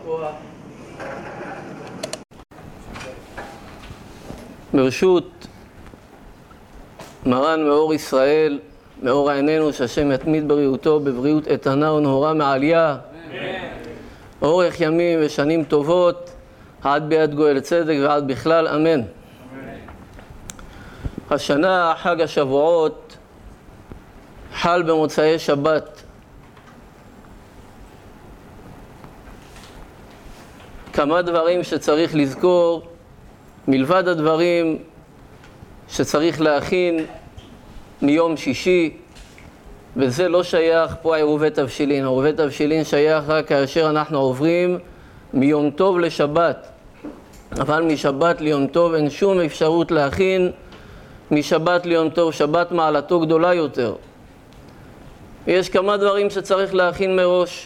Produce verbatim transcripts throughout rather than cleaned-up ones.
כוח. ברשות מרן מאור ישראל, מאור עינינו, שהשם יתמיד בריאותו, בבריאות איתנה ונהורה מעליה, אורך ימים ושנים טובות, עד ביד גואל צדק ועד בכלל, אמן. השנה, חג השבועות, חל במוצאי שבת. כמה דברים שצריך לזכור, מלבד הדברים שצריך להכין מיום שישי, וזה לא שייך פה עירובי תבשילין. עירובי תבשילין שייך רק כאשר אנחנו עוברים מיום טוב לשבת. אבל משבת ליום טוב אין שום אפשרות להכין. משבת ליום טוב, שבת מעלתו גדולה יותר. יש כמה דברים שצריך להכין מראש.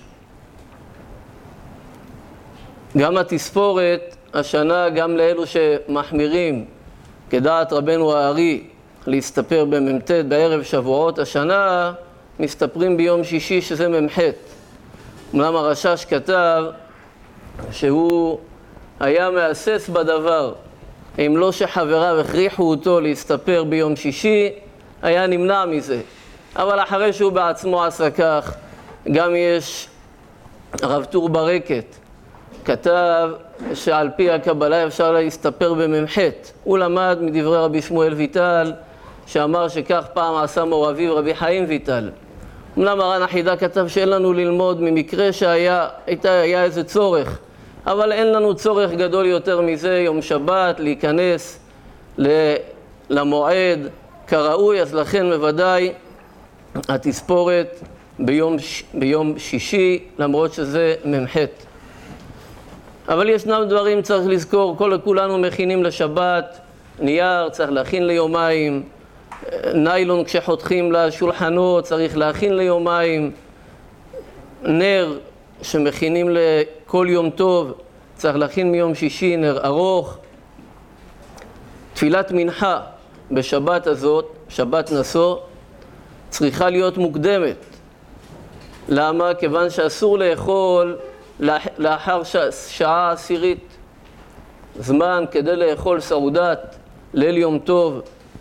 גם התספורת, השנה, גם לאלו שמחמירים, כדעת רבנו הארי, להסתפר במ"ט בערב שבועות, השנה מסתפרים ביום שישי שזה מ"ח. אומנם הרש"ש כתב שהוא היה מהסס בדבר, אם לא שחבריו הכריחו אותו להסתפר ביום שישי, היה נמנע מזה. אבל אחרי שהוא בעצמו עשה כך, גם יש הרב טור ברקת, כתב שעל פי הקבלה אפשר להסתפר במ"ח. הוא למד מדברי רבי שמואל ויטל, שאמר שכך פעם עשה מור אביו רבי חיים ויטל. אמנם מרן החידה כתב שאין לנו ללמוד ממקרה שהיה היה איזה צורך, אבל אין לנו צורך גדול יותר מזה, יום שבת, להיכנס למועד כראוי, אז לכן בוודאי התספורת ביום, ביום שישי, למרות שזה מ"ח. אבל ישנם דברים צריך לזכור, כל כולנו מכינים לשבת, נייר צריך להכין ליומיים, ניילון כשחותכים לשולחנות צריך להכין ליומיים, נר שמכינים לכל יום טוב צריך להכין מיום שישי, נר ארוך. תפילת מנחה בשבת הזאת, שבת נשוא, צריכה להיות מוקדמת. למה? כיוון שאסור לאכול לאחר שעה עשירית. זמן כדי לאכול סעודת ליל יום טוב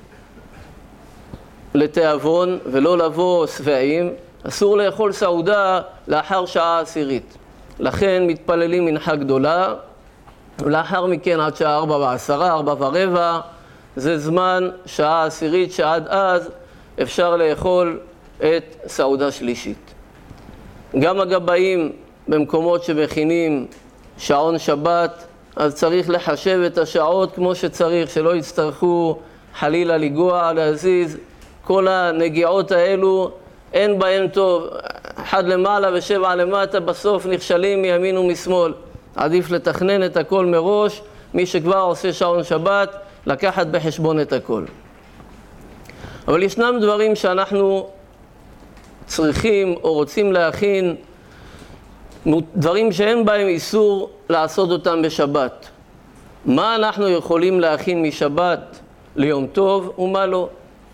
לתיאבון ולא לבוא שבעים, אסור לאכול סעודה לאחר שעה עשירית. לכן מתפללים מנחה גדולה, ולאחר מכן עד שעה ארבע ועשרה, ארבע ורבע, זה זמן שעה עשירית שעד אז אפשר לאכול את סעודה שלישית. גם הגבאים במקומות שמכינים שעון שבת, אז צריך לחשב את השעות כמו שצריך, שלא יצטרכו חלילה לגוע, להזיז. כל הנגיעות האלו אין בהם טוב, אחד למעלה ושבע למטה, בסוף נכשלים מימין ומשמאל. עדיף לתכנן את הכל מראש, מי שכבר עושה שעון שבת, לקחת בחשבון את הכל. אבל ישנם דברים שאנחנו צריכים או רוצים להכין, דברים שאין בהם איסור לעשות אותם בשבת. מה אנחנו יכולים להכין משבת ליום טוב ומה לא?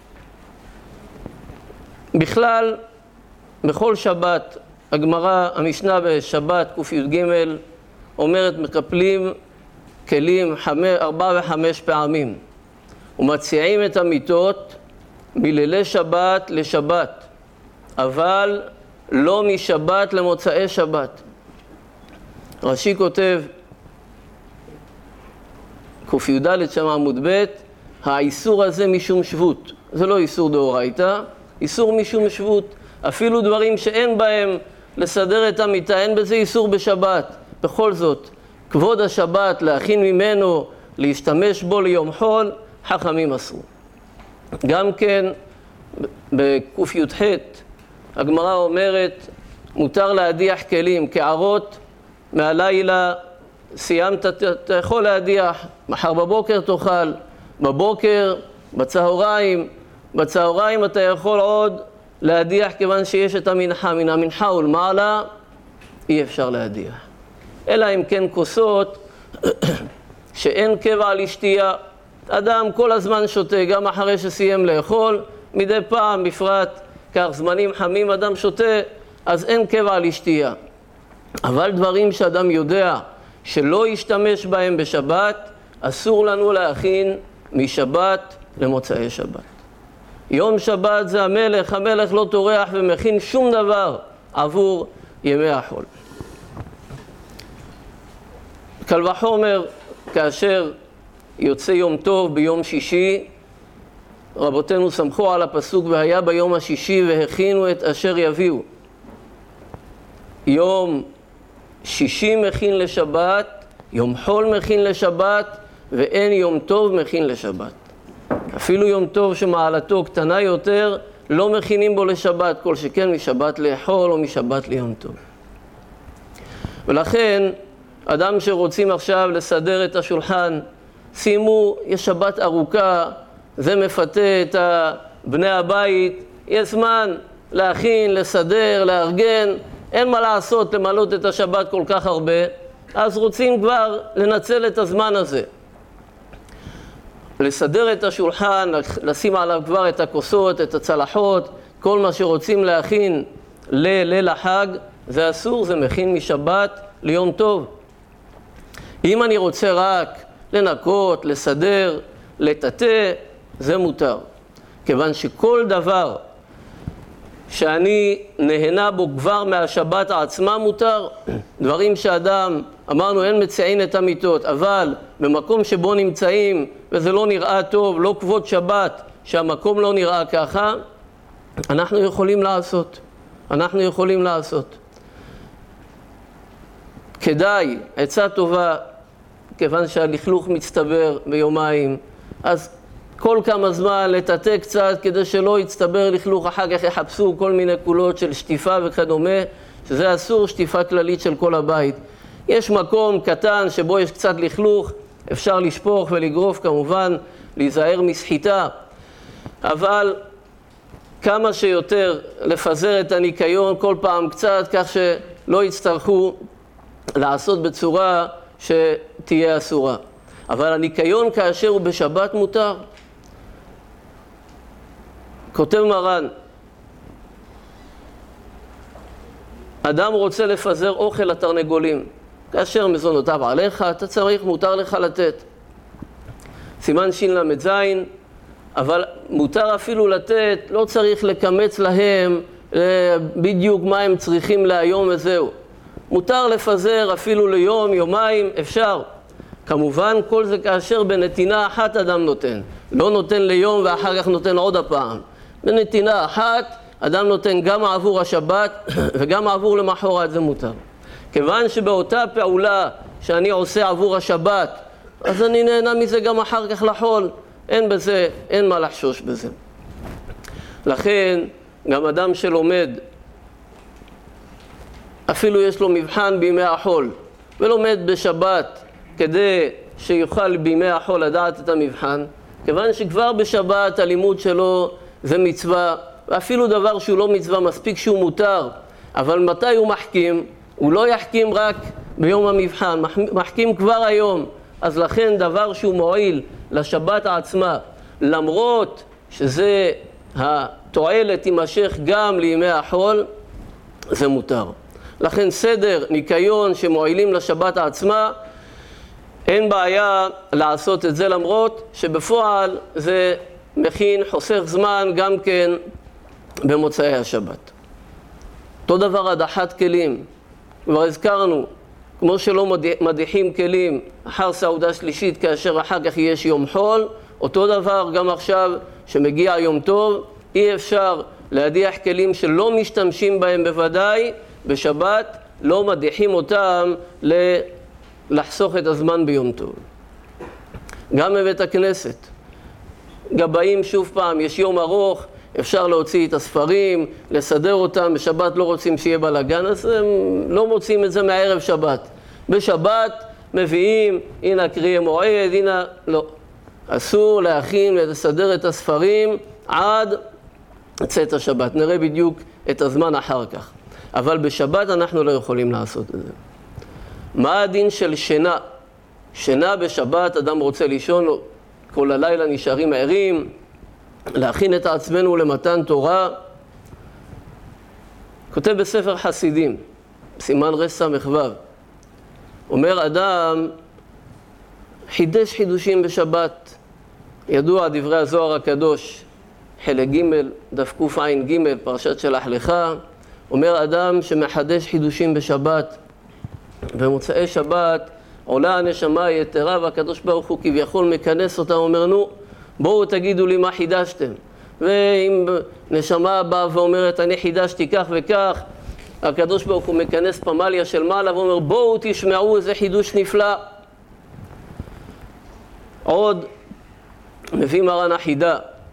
בכלל, בכל שבת, הגמרא, המשנה בשבת ק"ג אומרת מקפלים כלים חמש, ארבע וחמש פעמים ומציעים את המיטות מלילי שבת לשבת, אבל לא משבת למוצאי שבת. רש"י כותב ק"ד שם עמוד ב', האיסור הזה משום שבות, זה לא איסור דאורייתא, איסור משום שבות. אפילו דברים שאין בהם לסדר את המיטה, אין בזה איסור בשבת. בכל זאת, כבוד השבת, להכין ממנו, להשתמש בו ליום חול, חכמים אסרו. גם כן בק"י"ח הגמרא אומרת, מותר להדיח כלים, קערות מהלילה סיימת, אתה יכול להדיח, מחר בבוקר תאכל, בבוקר, בצהריים, בצהריים אתה יכול עוד להדיח, כיוון שיש את המנחה, מן המנחה ולמעלה אי אפשר להדיח. אלא אם כן כוסות שאין קבע לשתייה, אדם כל הזמן שותה, גם אחרי שסיים לאכול, מדי פעם בפרט כך זמנים חמים אדם שותה, אז אין קבע לשתייה. אבל דברים שאדם יודע שלא ישתמש בהם בשבת, אסור לנו להכין משבת למוצאי שבת. יום שבת זה המלך, המלך לא טורח ומכין שום דבר עבור ימי החול. קל וחומר, כאשר יוצא יום טוב ביום שישי, רבותינו סמכו על הפסוק והיה ביום השישי והכינו את אשר יביאו. יום שישי מכין לשבת, יום חול מכין לשבת, ואין יום טוב מכין לשבת. אפילו יום טוב שמעלתו קטנה יותר, לא מכינים בו לשבת, כל שכן משבת לחול או משבת ליום טוב. ולכן, אדם שרוצים עכשיו לסדר את השולחן, שימו, יש שבת ארוכה, זה מפתה את בני הבית, יש זמן להכין, לסדר, לארגן, אין מה לעשות, למלות את השבת כל כך הרבה, אז רוצים כבר לנצל את הזמן הזה. לסדר את השולחן, לשים עליו כבר את הכוסות, את הצלחות, כל מה שרוצים להכין לליל החג, זה אסור, זה מכין משבת ליום טוב. אם אני רוצה רק לנקות, לסדר, לטאטא, זה מותר. כיוון שכל דבר שאני נהנה בו כבר מהשבת עצמה מותר, דברים שאדם, אמרנו אין מציין את המיטות, אבל במקום שבו נמצאים וזה לא נראה טוב, לא כבוד שבת, שהמקום לא נראה ככה, אנחנו יכולים לעשות. אנחנו יכולים לעשות. כדאי, עצה טובה, כיוון שהלכלוך מצטבר ביומיים, אז כל כמה זמן לטאטא קצת כדי שלא יצטבר לכלוך, אחר כך יחפשו כל מיני קולות של שטיפה וכדומה, שזה אסור, שטיפה כללית של כל הבית. יש מקום קטן שבו יש קצת לכלוך, אפשר לשפוך ולגרוף כמובן, להיזהר מסחיטה, אבל כמה שיותר לפזר את הניקיון כל פעם קצת, כך שלא יצטרכו לעשות בצורה שתהיה אסורה. אבל הניקיון כאשר הוא בשבת מותר. כותב מרן, אדם רוצה לפזר אוכל לתרנגולים, כאשר מזונותיו עליך, אתה צריך, מותר לך לתת. סימן שין למד זין, אבל מותר אפילו לתת, לא צריך לקמץ להם בדיוק מה הם צריכים להיום וזהו. מותר לפזר אפילו ליום, יומיים, אפשר. כמובן, כל זה כאשר בנתינה אחת אדם נותן. לא נותן ליום ואחר כך נותן עוד הפעם. בנתינה אחת, אדם נותן גם עבור השבת וגם עבור למחרת, זה מותר. כיוון שבאותה פעולה שאני עושה עבור השבת, אז אני נהנה מזה גם אחר כך לחול. אין בזה, אין מה לחשוש בזה. לכן, גם אדם שלומד, אפילו יש לו מבחן בימי החול, ולומד בשבת, כדי שיוכל בימי החול לדעת את המבחן, כיוון שכבר בשבת הלימוד שלו זה מצווה, ואפילו דבר שהוא לא מצווה, מספיק שהוא מותר, אבל מתי הוא מחכים? הוא לא יחכים רק ביום המבחן, מחכים כבר היום. אז לכן דבר שהוא מועיל לשבת עצמה, למרות שזה התועלת תימשך גם לימי החול, זה מותר. לכן סדר, ניקיון שמועילים לשבת עצמה, אין בעיה לעשות את זה, למרות שבפועל זה מכין, חוסך זמן גם כן במוצאי השבת. אותו דבר הדחת כלים, כבר הזכרנו, כמו שלא מדיחים כלים אחר סעודה שלישית כאשר אחר כך יש יום חול, אותו דבר גם עכשיו שמגיע יום טוב, אי אפשר להדיח כלים שלא משתמשים בהם בוודאי, בשבת לא מדיחים אותם לחסוך את הזמן ביום טוב. גם בבית הכנסת, גבאים שוב פעם, יש יום ארוך, אפשר להוציא את הספרים, לסדר אותם, בשבת לא רוצים שיהיה בלגן, אז הם לא מוצאים את זה מערב שבת. בשבת מביאים, הנה קריאי מועד, הנה, לא. אסור להכין ולסדר את הספרים עד צאת השבת. נראה בדיוק את הזמן אחר כך. אבל בשבת אנחנו לא יכולים לעשות את זה. מה הדין של שינה? שינה בשבת, אדם רוצה לישון, כל הלילה נשארים ערים, להכין את עצמנו למתן תורה. כותב בספר חסידים, סימן רש סמ"ו. אומר אדם, חידש חידושים בשבת. ידוע דברי הזוהר הקדוש, חלק ג' דף קע"ג, פרשת שלח לך. אומר אדם שמחדש חידושים בשבת, במוצאי שבת עולה הנשמה היתרה, והקדוש ברוך הוא כביכול מכנס אותה, אומר נו, בואו תגידו לי מה חידשתם. ואם נשמה באה ואומרת אני חידשתי כך וכך, הקדוש ברוך הוא מכנס פמליה של מעלה ואומר בואו תשמעו איזה חידוש נפלא. עוד מביא מרן החידה,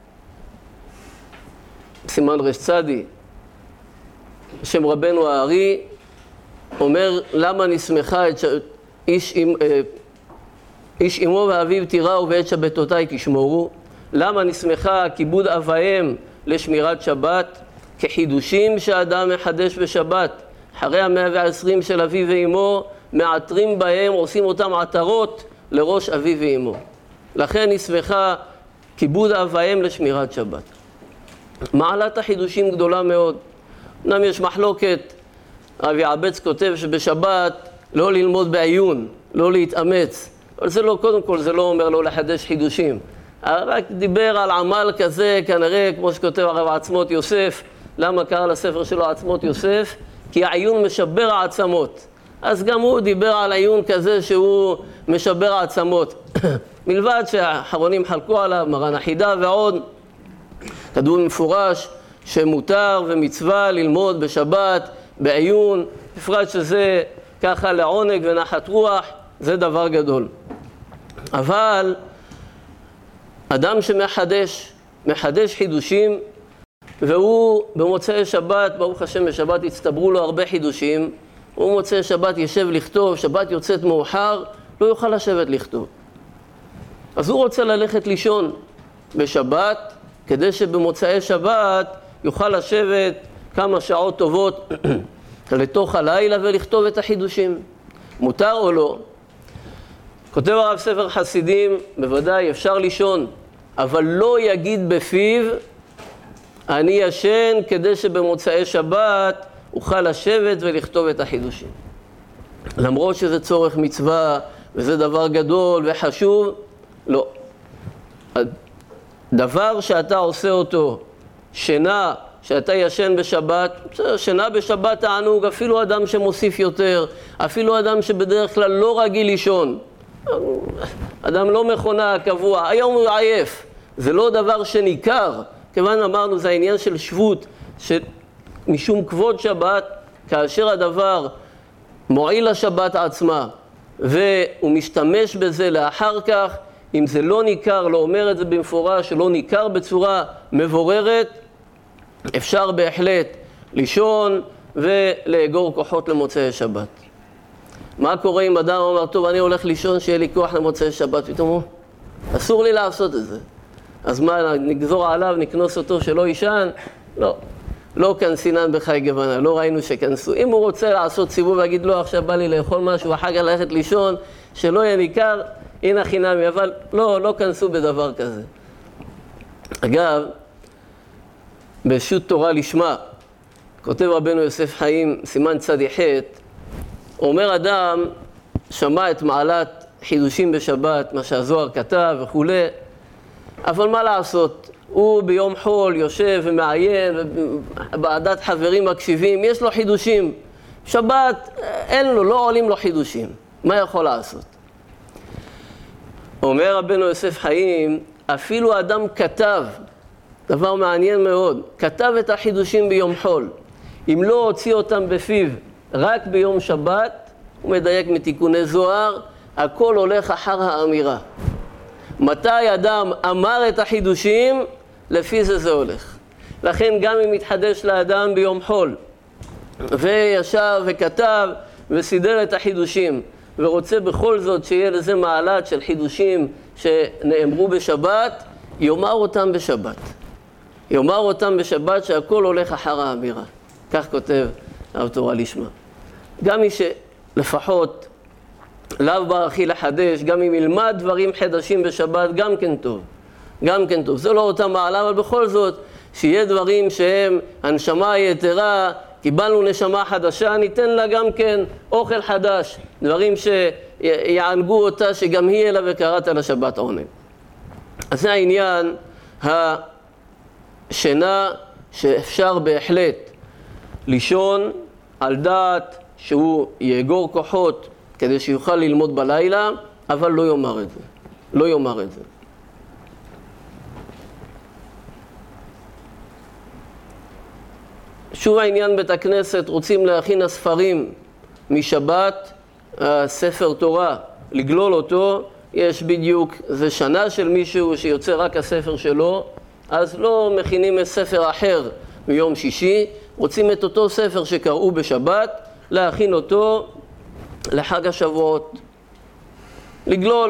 סימן רש צדי, בשם רבנו הארי, אומר למה נשמחה את ש... איש, איש אמו ואביו תיראו ואת שבתותיי תשמורו. למה נשמחה כיבוד אביהם לשמירת שבת? כחידושים שאדם מחדש בשבת. אחרי המאה ועשרים של אביו ואמו מעטרים בהם, עושים אותם עטרות לראש אביו ואמו. לכן נשמחה כיבוד אביהם לשמירת שבת. מעלת החידושים גדולה מאוד. אמנם יש מחלוקת, אבי עבץ כותב שבשבת לא ללמוד בעיון, לא להתאמץ. אבל זה לא, קודם כל זה לא אומר לא לחדש חידושים. רק דיבר על עמל כזה, כנראה כמו שכותב הרב עצמות יוסף. למה קרא לספר שלו עצמות יוסף? כי העיון משבר העצמות. אז גם הוא דיבר על עיון כזה שהוא משבר העצמות. מלבד שהאחרונים חלקו עליו, מרן החידה ועוד, כתוב מפורש שמותר ומצווה ללמוד בשבת, בעיון, בפרט שזה ככה לעונג ונחת רוח, זה דבר גדול. אבל אדם שמחדש, מחדש חידושים, והוא במוצאי שבת, ברוך השם בשבת הצטברו לו הרבה חידושים, הוא מוצאי שבת ישב לכתוב, שבת יוצאת מאוחר, לא יוכל לשבת לכתוב. אז הוא רוצה ללכת לישון בשבת, כדי שבמוצאי שבת יוכל לשבת כמה שעות טובות לתוך הלילה ולכתוב את החידושים. מותר או לא? כותב הרב ספר חסידים, בוודאי אפשר לישון, אבל לא יגיד בפיו, אני ישן כדי שבמוצאי שבת אוכל לשבת ולכתוב את החידושים. למרות שזה צורך מצווה וזה דבר גדול וחשוב, לא. דבר שאתה עושה אותו, שינה, שאתה ישן בשבת, שינה בשבת תענוג, אפילו אדם שמוסיף יותר, אפילו אדם שבדרך כלל לא רגיל לישון, אדם לא מכונה קבוע, היום הוא עייף, זה לא דבר שניכר, כיוון אמרנו זה העניין של שבות, שמשום כבוד שבת, כאשר הדבר מועיל לשבת עצמה, והוא משתמש בזה לאחר כך, אם זה לא ניכר, לא אומר את זה במפורש, שלא ניכר בצורה מבוררת, אפשר בהחלט לישון ולאגור כוחות למוצאי שבת. מה קורה אם אדם אומר, טוב, אני הולך לישון שיהיה לי כוח למוצאי שבת, פתאום הוא, אסור לי לעשות את זה. אז מה, נגזור עליו, נקנוס אותו שלא ישן? לא. לא כנסינן בחי גוונה, לא ראינו שכנסו. אם הוא רוצה לעשות סיבוב ולהגיד, לא, עכשיו בא לי לאכול משהו, אחר כך ללכת לישון, שלא יהיה ניכר, הנה חינמי, אבל לא, לא כנסו בדבר כזה. אגב, בשו"ת תורה לשמה, כותב רבנו יוסף חיים, סימן צדי ח', אומר אדם, שמע את מעלת חידושים בשבת, מה שהזוהר כתב וכו', אבל מה לעשות? הוא ביום חול יושב ומעיין, ובעדת חברים מקשיבים, יש לו חידושים. שבת אין לו, לא עולים לו חידושים. מה יכול לעשות? אומר רבנו יוסף חיים, אפילו אדם כתב, דבר מעניין מאוד, כתב את החידושים ביום חול. אם לא הוציא אותם בפיו רק ביום שבת, הוא מדייק מתיקוני זוהר, הכל הולך אחר האמירה. מתי אדם אמר את החידושים, לפי זה זה הולך. לכן גם אם מתחדש לאדם ביום חול, וישב וכתב וסידר את החידושים, ורוצה בכל זאת שיהיה לזה מעלת של חידושים שנאמרו בשבת, יאמר אותם בשבת. יאמר אותם בשבת שהכל הולך אחר האמירה. כך כותב הרב תורה לשמה. גם מי שלפחות לאו ברכי לחדש, גם אם ילמד דברים חדשים בשבת, גם כן טוב. גם כן טוב. זה לא אותה מעלה, אבל בכל זאת, שיהיה דברים שהם הנשמה היתרה, קיבלנו נשמה חדשה, ניתן לה גם כן אוכל חדש, דברים שיענגו אותה, שגם היא אלה וקראת לשבת עונג. אז זה העניין השינה, שאפשר בהחלט לישון על דעת שהוא יאגור כוחות כדי שיוכל ללמוד בלילה, אבל לא יאמר את זה. לא יאמר את זה. שוב העניין בית הכנסת, רוצים להכין הספרים משבת, ספר תורה, לגלול אותו, יש בדיוק, זה שנה של מישהו שיוצא רק הספר שלו, אז לא מכינים ספר אחר מיום שישי, רוצים את אותו ספר שקראו בשבת, להכין אותו לחג השבועות, לגלול.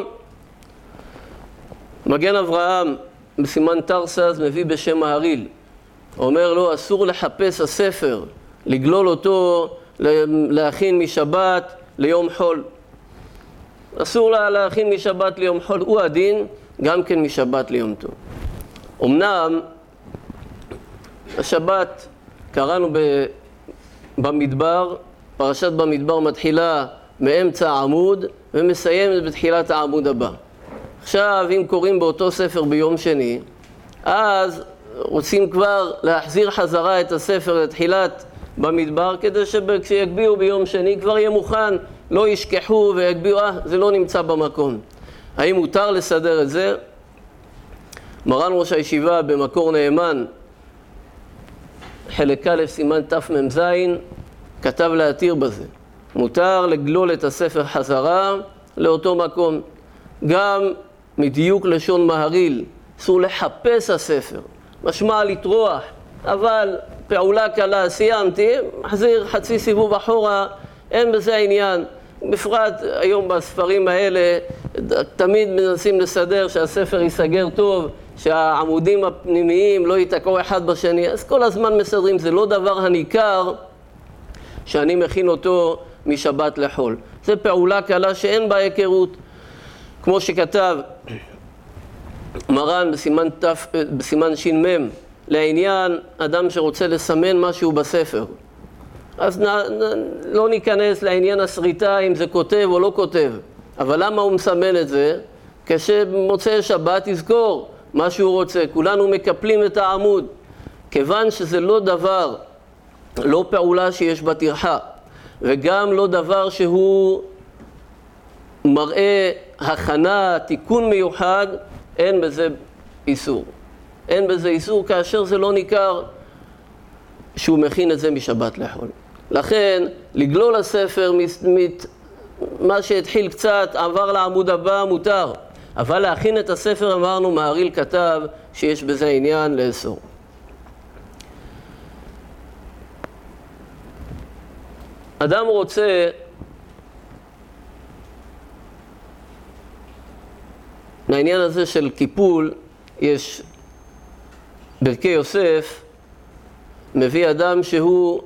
מגן אברהם בסימן תרסס מביא בשם מהריל, אומר לו אסור לחפש הספר, לגלול אותו, להכין משבת ליום חול. אסור לה להכין משבת ליום חול, הוא הדין גם כן משבת ליום טוב. אמנם השבת קראנו במדבר, פרשת במדבר מתחילה מאמצע העמוד ומסיימת בתחילת העמוד הבא. עכשיו אם קוראים באותו ספר ביום שני, אז רוצים כבר להחזיר חזרה את הספר לתחילת במדבר, כדי שכשיגביעו ביום שני כבר יהיה מוכן, לא ישכחו ויגביעו, אה, זה לא נמצא במקום. האם מותר לסדר את זה? מרן ראש הישיבה במקור נאמן, חלק א' סימן תמ"ז, כתב להתיר בזה. מותר לגלול את הספר חזרה לאותו מקום. גם מדיוק לשון מהריל, אסור לחפש הספר, משמע לטרוח, אבל פעולה קלה, סיימתי, מחזיר חצי סיבוב אחורה, אין בזה העניין. בפרט היום בספרים האלה, תמיד מנסים לסדר שהספר ייסגר טוב, שהעמודים הפנימיים לא ייתקעו אחד בשני, אז כל הזמן מסדרים, זה לא דבר הניכר שאני מכין אותו משבת לחול. זה פעולה קלה שאין בה היכרות, כמו שכתב מרן בסימן, תף, בסימן ש"מ, לעניין אדם שרוצה לסמן משהו בספר. אז נ, נ, לא ניכנס לעניין הסריטה אם זה כותב או לא כותב. אבל למה הוא מסמן את זה? כשמוצא שבת יזכור מה שהוא רוצה. כולנו מקפלים את העמוד. כיוון שזה לא דבר, לא פעולה שיש בה טרחה, וגם לא דבר שהוא מראה הכנה, תיקון מיוחד, אין בזה איסור. אין בזה איסור כאשר זה לא ניכר שהוא מכין את זה משבת לחול. לכן, לגלול הספר, מת, מה שהתחיל קצת, עבר לעמוד הבא, מותר. אבל להכין את הספר, אמרנו, מהריל כתב שיש בזה עניין לאסור. אדם רוצה לעניין הזה של קיפול, יש ברכי יוסף, מביא אדם שהוא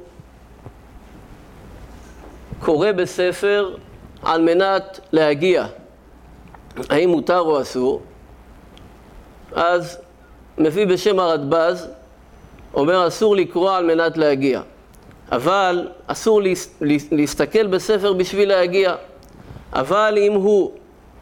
קורא בספר על מנת להגיע. האם מותר או אסור? אז מביא בשם הרדב"ז, אומר אסור לקרוא על מנת להגיע. אבל אסור להסתכל בספר בשביל להגיע. אבל אם הוא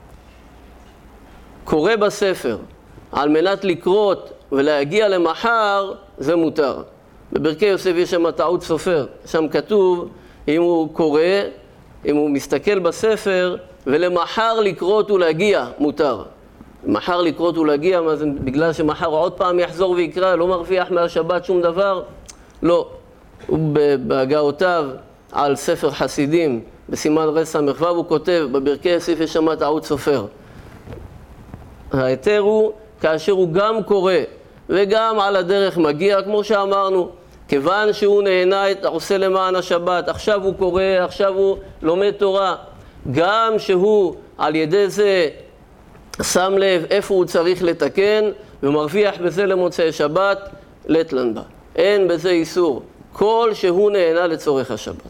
קורא בספר על מנת לקרות ולהגיע למחר, זה מותר. בברכי יוסף יש שם טעות סופר, שם כתוב אם הוא קורא, אם הוא מסתכל בספר ולמחר לקרות ולהגיע, מותר. מחר לקרות ולהגיע, מה זה, בגלל שמחר עוד פעם יחזור ויקרא, לא מרוויח מהשבת שום דבר? לא. הוא בהגאותיו על ספר חסידים, בסימן רס ס"ו, הוא כותב, בברכי יוסף יש שם טעות סופר. ההיתר הוא כאשר הוא גם קורא וגם על הדרך מגיע, כמו שאמרנו, כיוון שהוא נהנה, עושה למען השבת, עכשיו הוא קורא, עכשיו הוא לומד תורה, גם שהוא על ידי זה שם לב איפה הוא צריך לתקן ומרוויח בזה למוצאי שבת, לטלן בה. אין בזה איסור, כל שהוא נהנה לצורך השבת.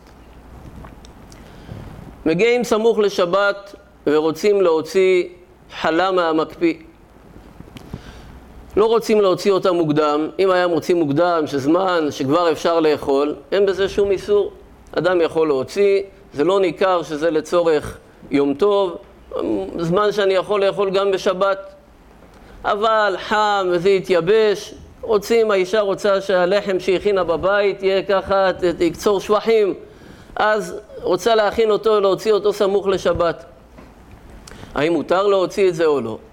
מגיעים סמוך לשבת ורוצים להוציא חלה מהמקפיא. לא רוצים להוציא אותה מוקדם. אם היה מוציא מוקדם, שזמן שכבר אפשר לאכול, אין בזה שום איסור. אדם יכול להוציא, זה לא ניכר שזה לצורך יום טוב, זמן שאני יכול לאכול גם בשבת. אבל חם וזה יתייבש, רוצים, האישה רוצה שהלחם שהכינה בבית יהיה ככה, יקצור שבחים, אז רוצה להכין אותו, להוציא אותו סמוך לשבת. האם מותר להוציא את זה או לא?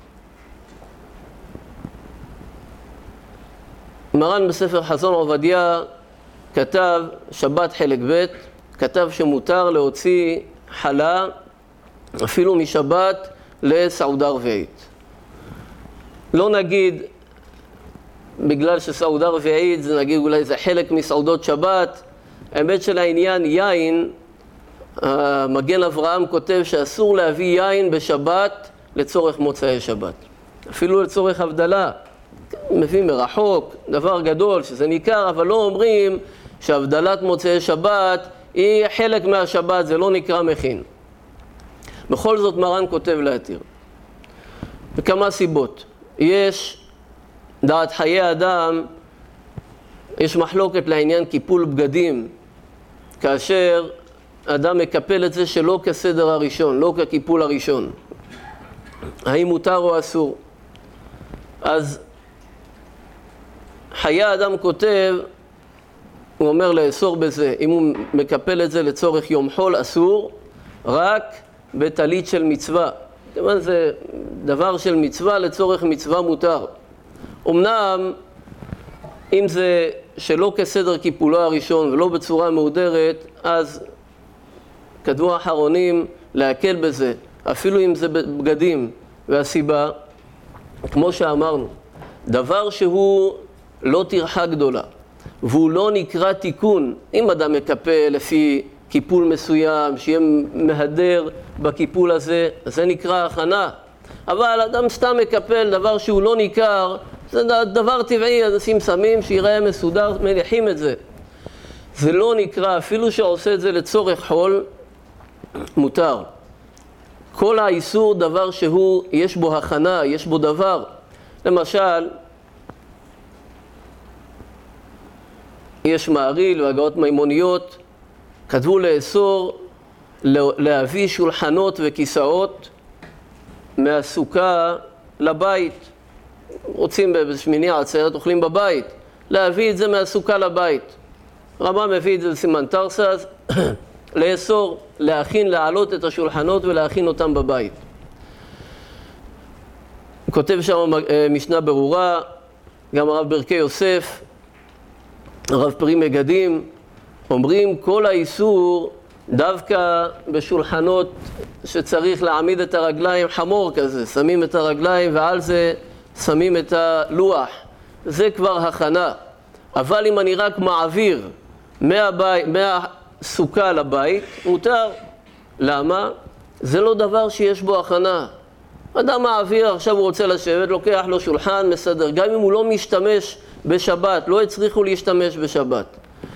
מרן בספר חזון עובדיה כתב, שבת חלק ב', כתב שמותר להוציא חלה אפילו משבת לסעודה רביעית. לא נגיד בגלל שסעודה רביעית זה נגיד אולי זה חלק מסעודות שבת. האמת של העניין, יין, מגן אברהם כותב שאסור להביא יין בשבת לצורך מוצאי שבת, אפילו לצורך הבדלה. מביא מרחוק, דבר גדול שזה ניכר, אבל לא אומרים שהבדלת מוצאי שבת היא חלק מהשבת, זה לא נקרא מכין. בכל זאת מרן כותב להתיר. בכמה סיבות. יש דעת חיי אדם, יש מחלוקת לעניין קיפול בגדים, כאשר אדם מקפל את זה שלא כסדר הראשון, לא כקיפול הראשון. האם מותר או אסור? אז חיי האדם כותב, הוא אומר לאסור בזה, אם הוא מקפל את זה לצורך יום חול אסור, רק בטלית של מצווה. כיוון זה דבר של מצווה, לצורך מצווה מותר. אמנם, אם זה שלא כסדר קיפולו הראשון ולא בצורה מהודרת, אז כתבו האחרונים להקל בזה, אפילו אם זה בגדים. והסיבה, כמו שאמרנו, דבר שהוא לא טרחה גדולה, והוא לא נקרא תיקון. אם אדם מקפל לפי קיפול מסוים, שיהיה מהדר בקיפול הזה, זה נקרא הכנה. אבל אדם סתם מקפל דבר שהוא לא ניכר, זה דבר טבעי, אנשים שמים שיראה מסודר, מניחים את זה. זה לא נקרא, אפילו שעושה את זה לצורך חול, מותר. כל האיסור דבר שהוא, יש בו הכנה, יש בו דבר. למשל, יש מעריל והגאות מימוניות, כתבו לאסור להביא שולחנות וכיסאות מהסוכה לבית. רוצים בשמיני עצרת, אוכלים בבית, להביא את זה מהסוכה לבית. רמה מביא את זה לסימן תרסס, לאסור, להכין, להעלות את השולחנות ולהכין אותם בבית. כותב שם משנה ברורה, גם הרב ברכי יוסף, הרב פרי מגדים, אומרים כל האיסור דווקא בשולחנות שצריך להעמיד את הרגליים, חמור כזה, שמים את הרגליים ועל זה שמים את הלוח, זה כבר הכנה. אבל אם אני רק מעביר מהבית, מהסוכה לבית, מותר. למה? זה לא דבר שיש בו הכנה. אדם מעביר, עכשיו הוא רוצה לשבת, לוקח לו שולחן, מסדר, גם אם הוא לא משתמש בשבת, לא הצריכו להשתמש בשבת.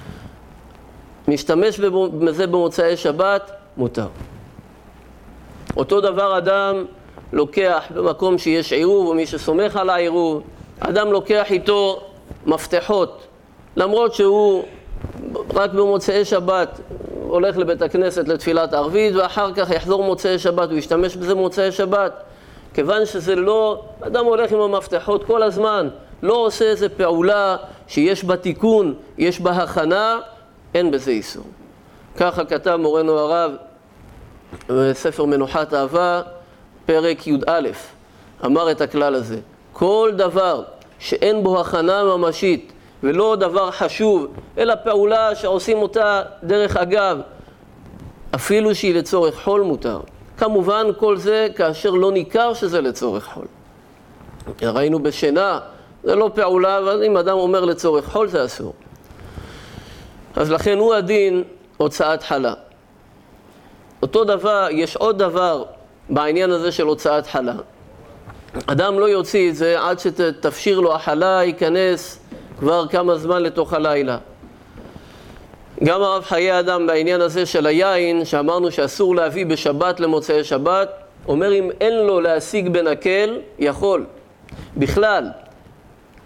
משתמש בזה במוצאי שבת, מותר. אותו דבר אדם לוקח במקום שיש עירוב, או מי שסומך על העירוב, אדם לוקח איתו מפתחות, למרות שהוא רק במוצאי שבת הולך לבית הכנסת לתפילת ערבית, ואחר כך יחזור מוצאי שבת, הוא ישתמש בזה במוצאי שבת. כיוון שזה לא, אדם הולך עם המפתחות כל הזמן, לא עושה איזה פעולה שיש בה תיקון, יש בה הכנה, אין בזה איסור. ככה כתב מורנו הרב בספר מנוחת אהבה, פרק י"א, אמר את הכלל הזה. כל דבר שאין בו הכנה ממשית, ולא דבר חשוב, אלא פעולה שעושים אותה דרך אגב, אפילו שהיא לצורך חול מותר. כמובן כל זה כאשר לא ניכר שזה לצורך חול. ראינו בשינה, זה לא פעולה, אבל אם אדם אומר לצורך חול זה אסור. אז לכן הוא הדין הוצאת חלה. אותו דבר, יש עוד דבר בעניין הזה של הוצאת חלה. אדם לא יוציא את זה עד שתפשיר לו החלה, ייכנס כבר כמה זמן לתוך הלילה. גם הרב חיי אדם בעניין הזה של היין, שאמרנו שאסור להביא בשבת למוצאי שבת, אומר אם אין לו להשיג בנקל, יכול. בכלל,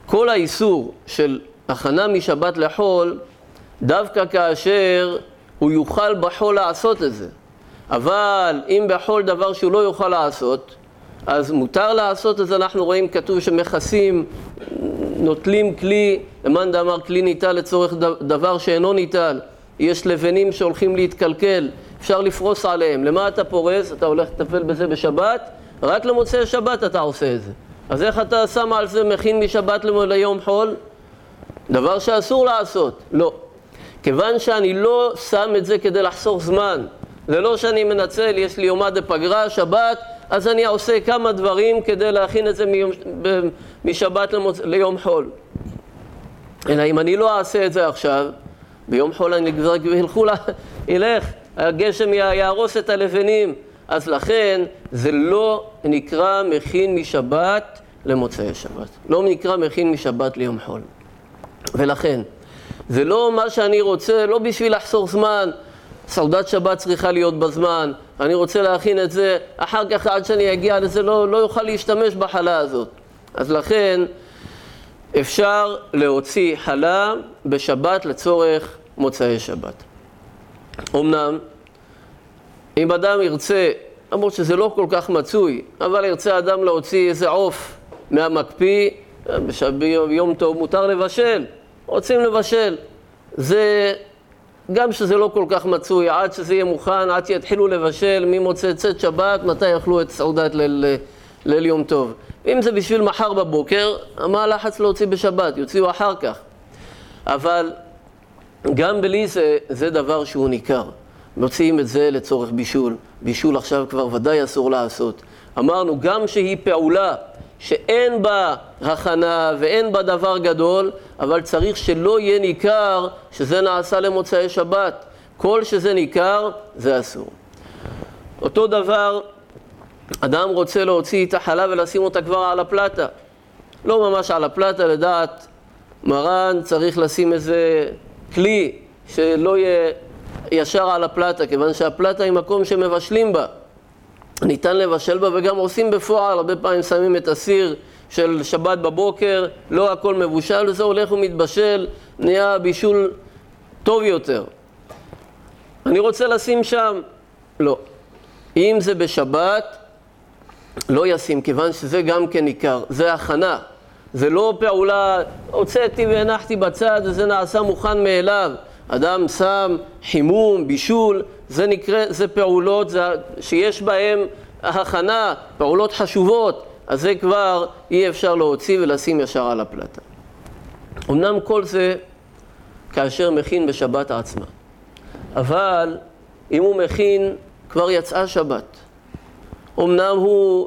כל האיסור של הכנה משבת לחול, דווקא כאשר הוא יוכל בחול לעשות את זה. אבל אם בחול דבר שהוא לא יוכל לעשות, אז מותר לעשות את זה. אנחנו רואים כתוב שמכסים, נוטלים כלי, למאן דאמר כלי ניטל לצורך דבר שאינו ניטל. יש לבנים שהולכים להתקלקל, אפשר לפרוס עליהם. למה אתה פורס? אתה הולך לטפל בזה בשבת? רק למוצאי שבת אתה עושה את זה. אז איך אתה שם על זה מכין משבת ליום חול? דבר שאסור לעשות. לא. כיוון שאני לא שם את זה כדי לחסוך זמן, זה לא שאני מנצל, יש לי יומא דפגרה, שבת, אז אני עושה כמה דברים כדי להכין את זה מיום, משבת למוצ... ליום חול. אלא אם אני לא אעשה את זה עכשיו, ביום חול אני כבר ילכו לה, ילך, הגשם יהרוס את הלבנים, אז לכן זה לא נקרא מכין משבת למוצאי שבת. לא נקרא מכין משבת ליום חול. ולכן, זה לא מה שאני רוצה, לא בשביל לחסוך זמן, סעודת שבת צריכה להיות בזמן, אני רוצה להכין את זה, אחר כך עד שאני אגיע לזה לא, לא יוכל להשתמש בחלה הזאת. אז לכן אפשר להוציא חלה בשבת לצורך מוצאי שבת. אמנם, אם אדם ירצה, למרות שזה לא כל כך מצוי, אבל ירצה אדם להוציא איזה עוף מהמקפיא, ביום טוב מותר לבשל, רוצים לבשל. זה, גם שזה לא כל כך מצוי, עד שזה יהיה מוכן, עד שיתחילו לבשל, ממוצאי צאת שבת, מתי יאכלו את סעודת ליל, ליל יום טוב. אם זה בשביל מחר בבוקר, מה הלחץ להוציא בשבת? יוציאו אחר כך. אבל גם בלי זה, זה דבר שהוא ניכר. מוציאים את זה לצורך בישול. בישול עכשיו כבר ודאי אסור לעשות. אמרנו, גם שהיא פעולה שאין בה הכנה ואין בה דבר גדול, אבל צריך שלא יהיה ניכר שזה נעשה למוצאי שבת. כל שזה ניכר, זה אסור. אותו דבר, אדם רוצה להוציא את החלה ולשים אותה כבר על הפלטה. לא ממש על הפלטה, לדעת מרן צריך לשים איזה כלי שלא יהיה ישר על הפלטה, כיוון שהפלטה היא מקום שמבשלים בה. ניתן לבשל בה וגם עושים בפועל, הרבה פעמים שמים את הסיר של שבת בבוקר, לא הכל מבושל, וזה הולך ומתבשל, נהיה בישול טוב יותר. אני רוצה לשים שם, לא. אם זה בשבת, לא ישים, כיוון שזה גם כן עיקר, זה הכנה. זה לא פעולה, הוצאתי והנחתי בצד, וזה נעשה מוכן מאליו. אדם שם חימום, בישול, זה נקרא, זה פעולות זה, שיש בהם הכנה, פעולות חשובות, אז זה כבר אי אפשר להוציא ולשים ישר על הפלטה. אמנם כל זה כאשר מכין בשבת עצמה. אבל אם הוא מכין, כבר יצאה שבת. אמנם הוא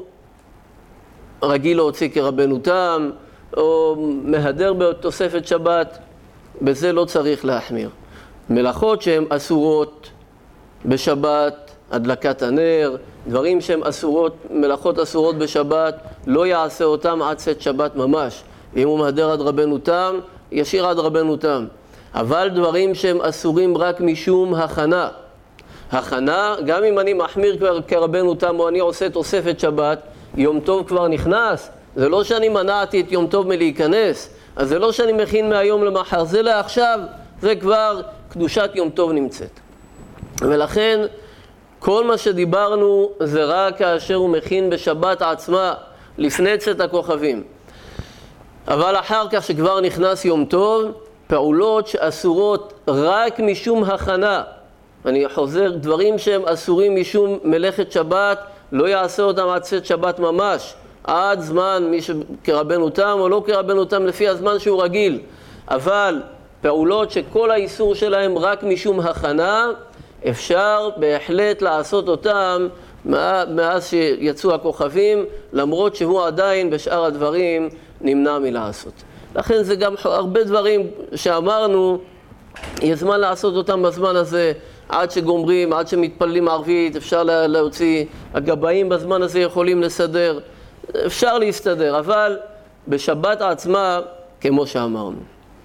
רגיל להוציא כרבנו תם, או מהדר בתוספת שבת, בזה לא צריך להחמיר. מלאכות שהן אסורות בשבת, הדלקת הנר, דברים שהן אסורות, מלאכות אסורות בשבת, לא יעשה אותם עד צאת שבת ממש. אם הוא מהדר עד רבנו תם, ישיר עד רבנו תם. אבל דברים שהם אסורים רק משום הכנה. הכנה, גם אם אני מחמיר כבר כרבנו תם או אני עושה תוספת שבת, יום טוב כבר נכנס. זה לא שאני מנעתי את יום טוב מלהיכנס. אז זה לא שאני מכין מהיום למחר, זה לעכשיו, זה כבר קדושת יום טוב נמצאת. ולכן, כל מה שדיברנו זה רק כאשר הוא מכין בשבת עצמה, לפני צאת הכוכבים. אבל אחר כך שכבר נכנס יום טוב, פעולות שאסורות רק משום הכנה. אני חוזר, דברים שהם אסורים משום מלאכת שבת, לא יעשה אותם עד צאת שבת ממש. עד זמן, מי שכרבנו תם או לא כרבנו תם, לפי הזמן שהוא רגיל. אבל פעולות שכל האיסור שלהם רק משום הכנה, אפשר בהחלט לעשות אותם מאז שיצאו הכוכבים, למרות שהוא עדיין בשאר הדברים נמנע מלעשות. לכן זה גם הרבה דברים שאמרנו, יש זמן לעשות אותם בזמן הזה, עד שגומרים, עד שמתפללים ערבית, אפשר להוציא, הגבאים בזמן הזה יכולים לסדר, אפשר להסתדר, אבל בשבת עצמה, כמו שאמרנו.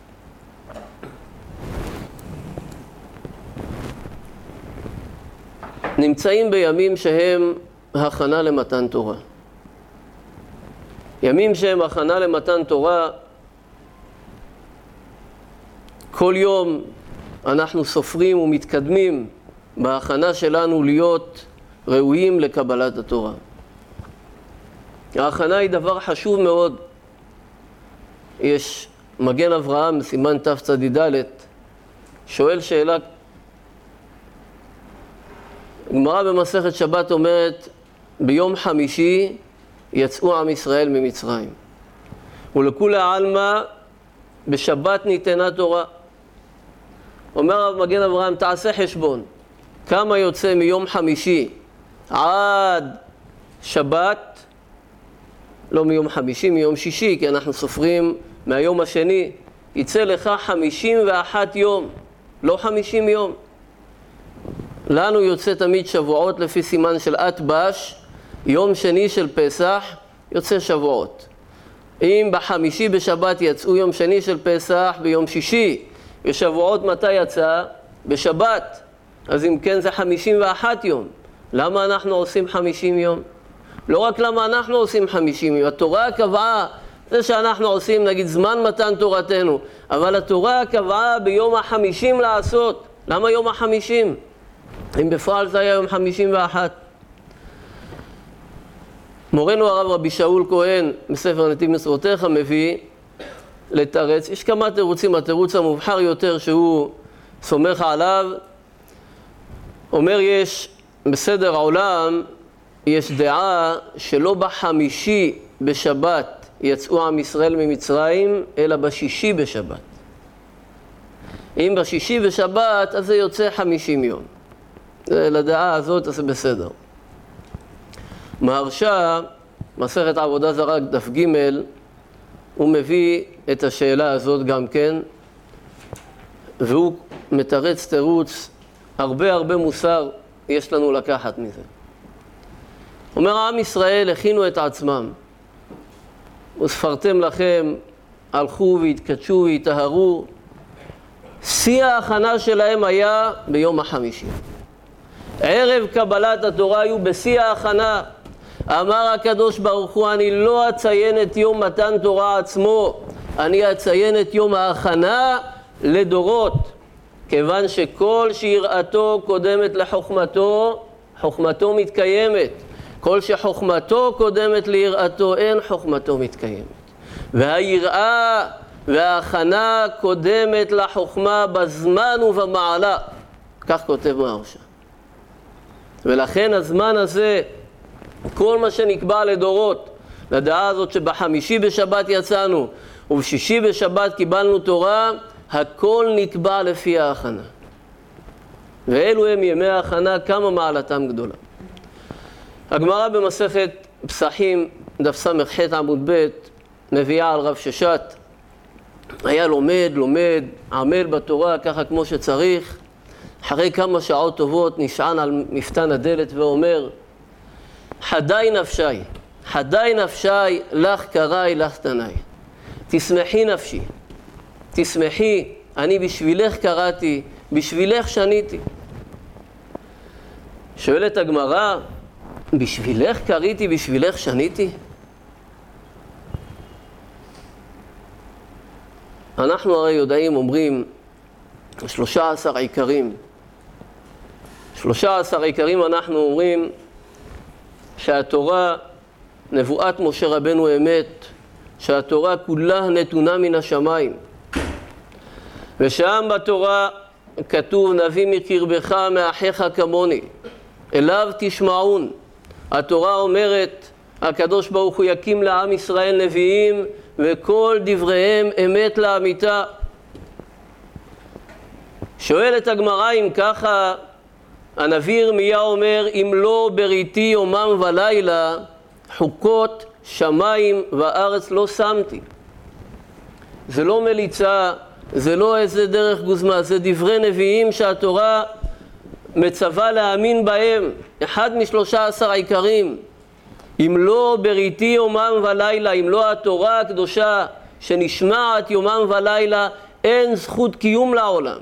נמצאים בימים שהם הכנה למתן תורה. ימים שהם הכנה למתן תורה, כל יום אנחנו סופרים ומתקדמים בהכנה שלנו להיות ראויים לקבלת התורה. ההכנה היא דבר חשוב מאוד. יש מגן אברהם, סימן תצ"ד, שואל שאלה. גמרא במסכת שבת אומרת, ביום חמישי יצאו עם ישראל ממצרים. ולכולי עלמא בשבת ניתנה תורה. אומר מגן אברהם, תעשה חשבון. כמה יוצא מיום חמישי עד שבת? לא מיום חמישי, מיום שישי, כי אנחנו סופרים מהיום השני. יצא לך חמישים ואחת יום, לא חמישים יום. לנו יוצא תמיד שבועות לפי סימן של אטבש, יום שני של פסח יוצא שבועות. אם בחמישי בשבת יצאו יום שני של פסח, ביום שישי בשבועות מתי יצא? בשבת. אז אם כן זה חמישים ואחת יום. למה אנחנו עושים חמישים יום? לא רק למה אנחנו עושים חמישים יום, התורה קבעה, זה שאנחנו עושים נגיד זמן מתן תורתנו, אבל התורה קבעה ביום החמישים לעשות. למה יום החמישים? אם בפועל זה היה יום חמישים ואחת. מורנו הרב רבי שאול כהן בספר נתיב מסורותיך מביא לתרץ, יש כמה תירוצים, התירוץ המובחר יותר שהוא סומך עליו, אומר יש בסדר העולם, יש דעה שלא בחמישי בשבת יצאו עם ישראל ממצרים, אלא בשישי בשבת. אם בשישי בשבת, אז זה יוצא חמישים יום. לדעה הזאת, אז זה בסדר. מהרש"א, מסכת עבודה זרה, דף ג', הוא מביא את השאלה הזאת גם כן, והוא מתרץ תירוץ, הרבה הרבה מוסר יש לנו לקחת מזה. אומר, עם ישראל הכינו את עצמם, וספרתם לכם, הלכו והתקדשו והתאהרו. שיא ההכנה שלהם היה ביום החמישי. ערב קבלת התורה היו בשיא ההכנה. אמר הקדוש ברוך הוא, אני לא אציין את יום מתן תורה עצמו, אני אציין את יום ההכנה לדורות, כיוון שכל שיראתו קודמת לחוכמתו, חוכמתו מתקיימת. כל שחוכמתו קודמת ליראתו, אין חוכמתו מתקיימת. והיראה וההכנה קודמת לחוכמה בזמן ובמעלה. כך כותב מהרש"א. ולכן הזמן הזה, כל מה שנקבע לדורות, לדעה הזאת שבחמישי בשבת יצאנו ובשישי בשבת קיבלנו תורה, הכל נקבע לפי ההכנה. ואלו הם ימי ההכנה, כמה מעלתם גדולה. הגמרא במסכת פסחים, דף ס"ח עמוד ב', מביאה על רב ששת. היה לומד, לומד, עמל בתורה ככה כמו שצריך. אחרי כמה שעות טובות נשען על מפתן הדלת ואומר, חדי נפשי, חדי נפשי, לך קראי, לך תנאי. תשמחי נפשי, תשמחי, אני בשבילך קראתי, בשבילך שניתי. שואלת הגמרא, בשבילך קריתי, בשבילך שניתי? אנחנו הרי יודעים, אומרים, שלושה עשר עיקרים. שלושה עשר עיקרים אנחנו אומרים שהתורה, נבואת משה רבנו אמת, שהתורה כולה נתונה מן השמיים. ושם בתורה כתוב, נביא מקרבך מאחיך כמוני, אליו תשמעון. התורה אומרת, הקדוש ברוך הוא יקים לעם ישראל נביאים, וכל דבריהם אמת לאמיתה. שואלת הגמרא, אם ככה, הנביא ירמיה אומר, אם לא בריתי יומם ולילה, חוקות שמיים וארץ לא שמתי. זה לא מליצה, זה לא איזה דרך גוזמה, זה דברי נביאים שהתורה מצווה להאמין בהם. אחד משלושה עשר העיקרים. אם לא בריתי יומם ולילה, אם לא התורה הקדושה שנשמעת יומם ולילה, אין זכות קיום לעולם.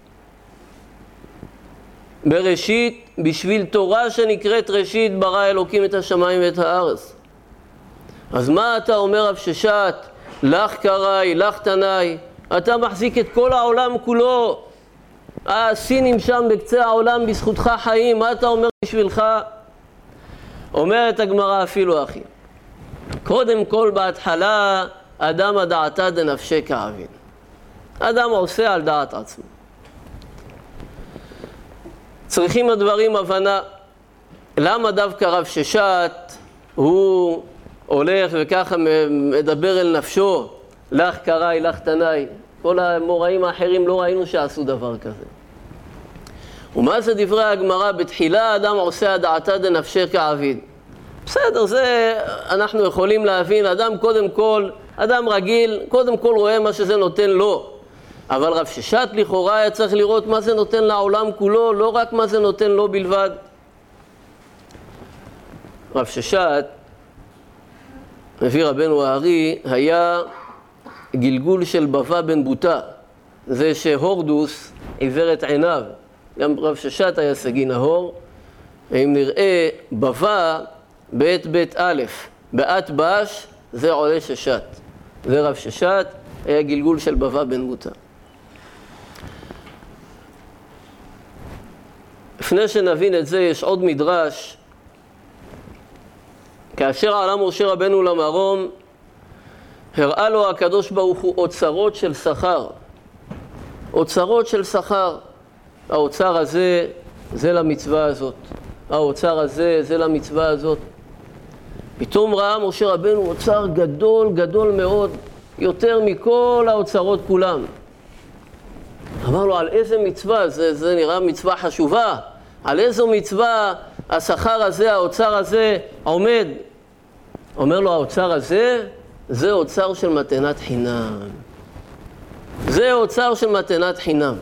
בראשית, בשביל תורה שנקראת ראשית, ברא אלוקים את השמיים ואת הארץ. אז מה אתה אומר רב ששת, לך קראי, לך תנאי? אתה מחזיק את כל העולם כולו. הסינים שם בקצה העולם בזכותך חיים, מה אתה אומר בשבילך? אומרת הגמרא אפילו אחי. קודם כל בהתחלה, אדם הדעתה דנפשי כעביד. אדם עושה על דעת עצמו. צריכים הדברים הבנה. למה דווקא רב ששת הוא הולך וככה מדבר אל נפשו, לך קראי, לך תנאי. כל המוראים האחרים לא ראינו שעשו דבר כזה. ומה זה דברי הגמרא? בתחילה אדם עושה הדעתה דנפשי כעביד. בסדר, זה אנחנו יכולים להבין. אדם קודם כל, אדם רגיל, קודם כל רואה מה שזה נותן לו. אבל רב ששת לכאורה היה צריך לראות מה זה נותן לעולם כולו, לא רק מה זה נותן לו בלבד. רב ששת, מביא רבנו הארי, היה גלגול של בבא בן בוטה. זה שהורדוס עיוור את עיניו. גם רב ששת היה סגי נהור. אם נראה בבא בית בית א', בעת בש, זה עולה ששת. זה רב ששת, היה גלגול של בבא בן בוטה. לפני שנבין את זה, יש עוד מדרש. כאשר עלה משה רבנו למרום, הראה לו הקדוש ברוך הוא אוצרות של שכר. אוצרות של שכר. האוצר הזה, זה למצווה הזאת. האוצר הזה, זה למצווה הזאת. פתאום ראה משה רבנו אוצר גדול, גדול מאוד, יותר מכל האוצרות כולם. אמר לו, על איזה מצווה? זה, זה נראה מצווה חשובה. על איזו מצווה השכר הזה, האוצר הזה עומד? אומר לו, האוצר הזה, זה אוצר של מתנת חינם. זה אוצר של מתנת חינם.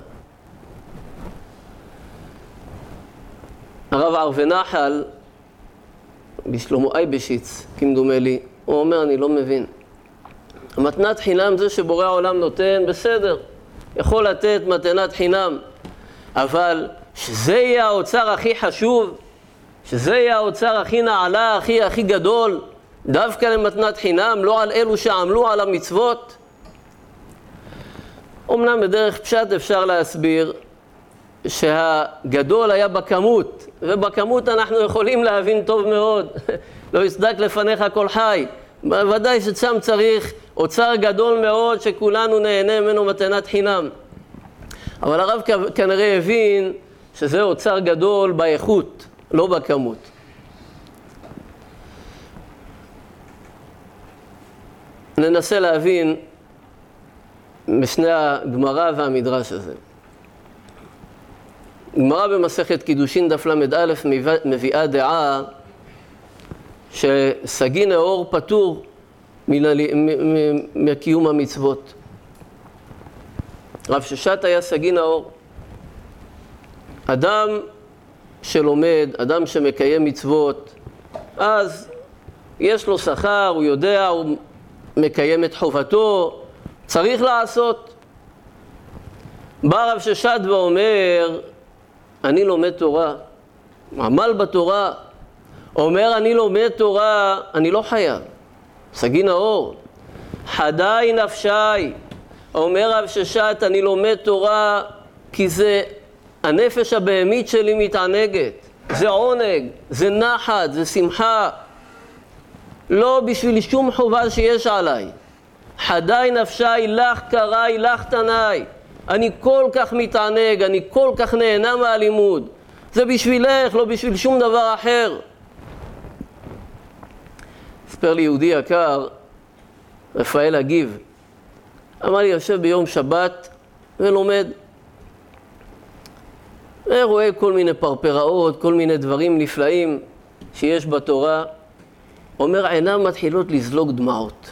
הרב ערבי נחל, בשלמה אייבשיץ, כמדומה לי, הוא אומר, אני לא מבין. המתנת חינם זה שבורא העולם נותן, בסדר. יכול לתת מתנת חינם. אבל שזה יהיה האוצר הכי חשוב, שזה יהיה האוצר הכי נעלה, הכי הכי גדול, דווקא למתנת חינם, לא על אלו שעמלו על המצוות. אמנם בדרך פשט אפשר להסביר שהגדול היה בכמות, ובכמות אנחנו יכולים להבין טוב מאוד. לא יסדק לפניך כל חי. בוודאי ששם צריך אוצר גדול מאוד שכולנו נהנה ממנו מתנת חינם. אבל הרב כנראה הבין שזה אוצר גדול באיכות, לא בכמות. ננסה להבין משני הגמרא והמדרש הזה. גמרא במסכת קידושין דף למד א' מביאה דעה שסגי נאור פטור מקיום המצוות. רב ששת היה סגי נאור. אדם שלומד, אדם שמקיים מצוות, אז יש לו שכר, הוא יודע, הוא מקיים את חובתו, צריך לעשות. בא רב ששת ואומר, אני לומד תורה, עמל בתורה. אומר, אני לומד תורה, אני לא חייב. סגי נאור. חדאי נפשי. אומר רב ששת, אני לומד תורה כי זה הנפש הבהמית שלי מתענגת. זה עונג, זה נחת, זה שמחה. לא בשביל שום חובה שיש עליי. חדאי נפשי, לך קראי, לך תנאי. אני כל כך מתענג, אני כל כך נהנה מהלימוד. זה בשבילך, לא בשביל שום דבר אחר. ספר לי יהודי יקר, רפאל הגיב, אמר לי, יושב ביום שבת ולומד. ורואה כל מיני פרפראות, כל מיני דברים נפלאים שיש בתורה. אומר, עיניו מתחילות לזלוג דמעות.